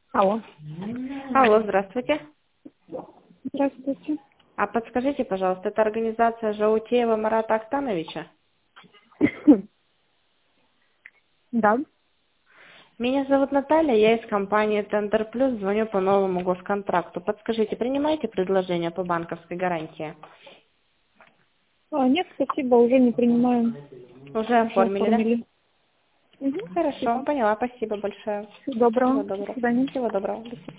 Алло. Алло, здравствуйте. Здравствуйте. А подскажите, пожалуйста, это организация Жаутеева Марата Актановича? Да. Меня зовут Наталья, я из компании Тендер Плюс, звоню по новому госконтракту. Подскажите, принимаете предложение по банковской гарантии? Нет, спасибо, уже не принимаем. Уже Уже оформили, да? оформили. Угу, Хорошо, спасибо. поняла, спасибо большое. Всего доброго. Всего До доброго. свидания. Всего доброго. До свидания.